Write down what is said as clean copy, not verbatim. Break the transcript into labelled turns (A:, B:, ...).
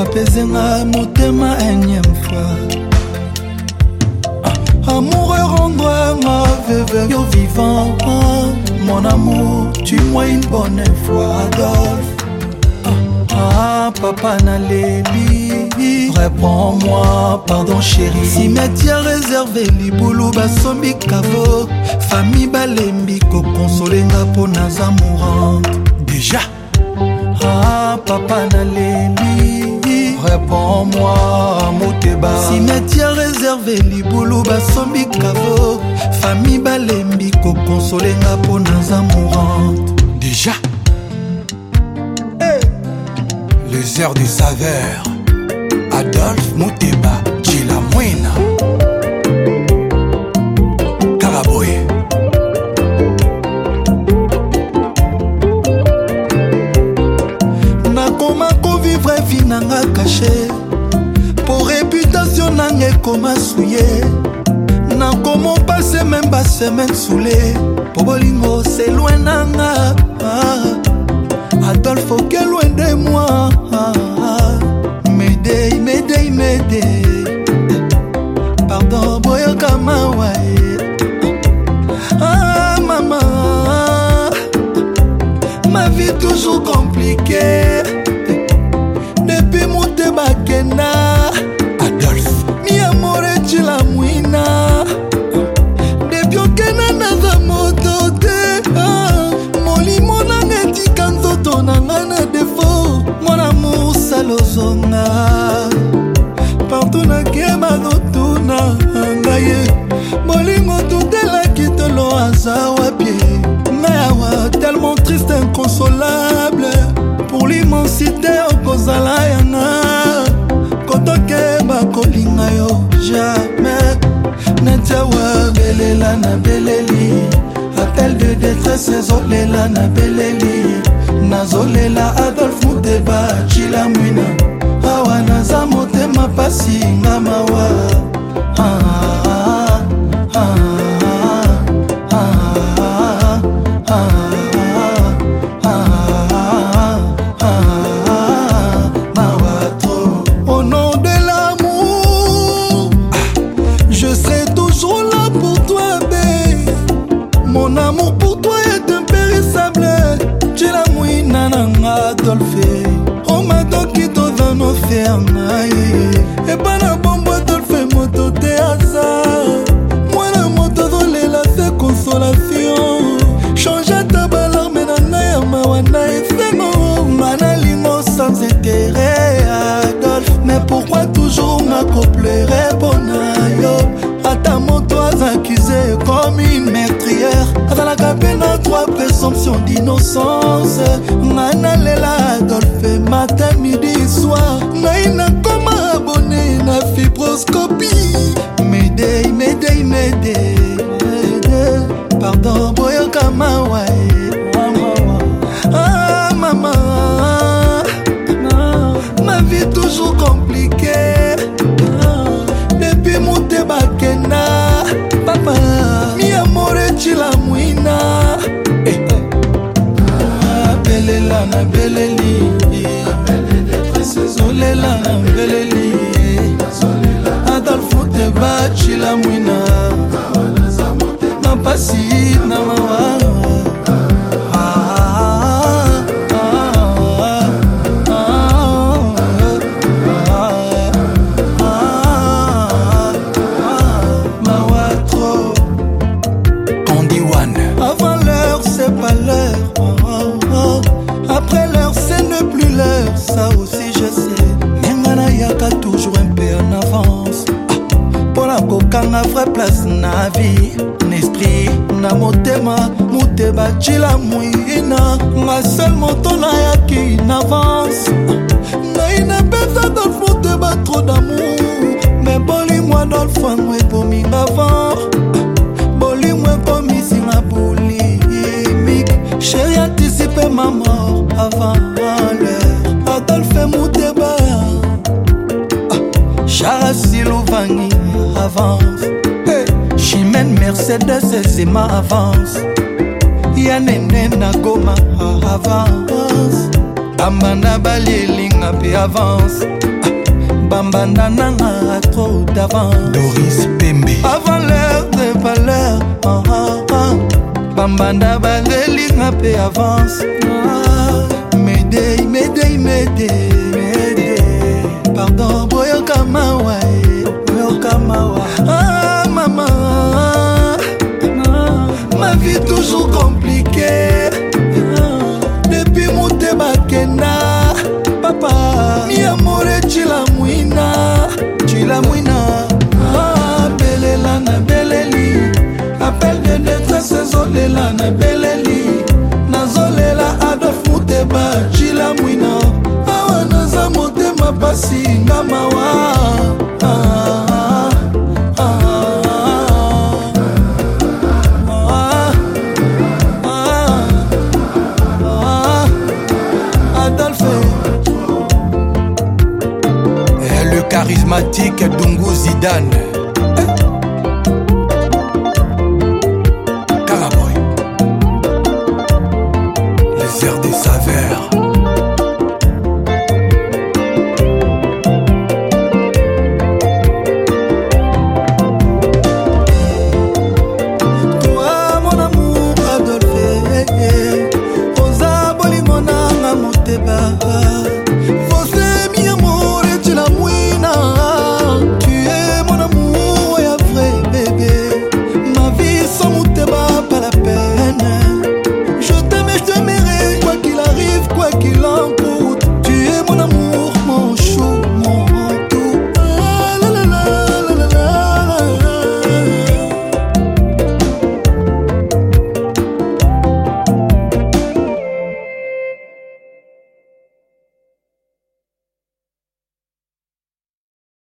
A: Apezenga motema énième fois. Amoureux rends-moi ma veuve, yo vivant. Mon amour, tue-moi une bonne fois, Adolphe. Papa Nalébi, réponds-moi, pardon chérie. Cimetière réservé, Liboulou Basombi Kavo. Famille Balembi, Kokonsolenga pour nas amourante. Déjà. Papa Nalébi, réponds-moi, Moteba. Cimetière réservé, Liboulou Basombi Kavo. Famille Balembi, Kokonsolenga pour nas amourante. Déjà. Les heures de saveur, Adolphe Moteba, Chilamwena, Karaboye. Nakoma ko vivre vie nanga caché, pour réputation nanga koma souillé. Nakoma passer même pas semaine saoulé, pour bolingo c'est loin nanga. Adolphe, ok, loin de moi. M'aider, m'aider, m'aider. Pardon, boyo kamawae. Maman, ma vie toujours compliquée. Depuis mon débakena, Adolphe, mi amore chilamwina. Depuis okena naza motote. Nangana défaut, mon amour salozonga. Partout na kema rotuna ngaye. Molingo tutela kitolo azawa pied. Mayawa tellement triste, inconsolable. Pour l'immensité okozala yanga. Kotoke bakolinga yo jamais. Netawa belela na beleli. Appel de détresse, zolela na beleli. Nazolela Adolphe Moteba, Chilamwina. Awa naza motema pasi ngamawa. Au nom de l'amour, je serai toujours là pour toi, babe. Mon amour pour toi est impérissable. Chilamwina nanga Adolphe. Oh ma dokito dans nos fernailles. Et pas la bombe Adolphe moto te asa. Moi la moto volée la fait consolation. Change ta balle menana ya mawana efemo. Manalimo sans intérêt Adolphe. Mais pourquoi toujours m'accouplerait bonayo? À ta moto accusé comme une meurtrière. Dans la cabine à trois présomptions d'innocence. Manalela Adolphe matin, midi, soir. Naïna comme abonné na fibroscopie. M'aider, m'aider, m'aider. Pardon, boyo kamawae. Maman, ma vie toujours compliquée. Depuis mon débakena, papa, mi amore chilamwina. Belela na beleli, zolela na beleli. Adolphe Moteba, Chilamwina. Na pasi na mawa. Après l'heure, c'est ne plus l'heure, ça aussi je sais. Mengana yaka toujours un peu en avance. Pour la kokanga vraie place na vie, n'esprit na motema, Moteba Chilamwina. Ma seule moto na yaki in avance. Na inapesa Adolphe Moteba trop d'amour. Mais boli moi dans le fond, moi pour m'y avant. Boli moi pour m'y singa boli. Chérie anticipé ma mort avant l'heure. Adolphe Moteba, Charasi Louvangi avance. Chimène Mercedes et ma avance. Yanene Nagoma avance. Amana Balieling nga pe avance. Bambanda nanga trop d'avance.
B: Doris Pembe.
A: Avant l'heure de valeur. Bambanda baleli nga pe avance. Médée, médée, médée. Pardon, boyoka mawa. Boyoka mawa. Ah maman, ma vie toujours compliquée. Depuis moute bakena, papa, mi amore chilamwina, chilamwina. Ah belela na beleli, appel de détresse zolela na beleli, nazolela Adolf Muteba chilamwina. Awa naza motema pasi ngamawa.
B: Le charismatique Dungu Zidane.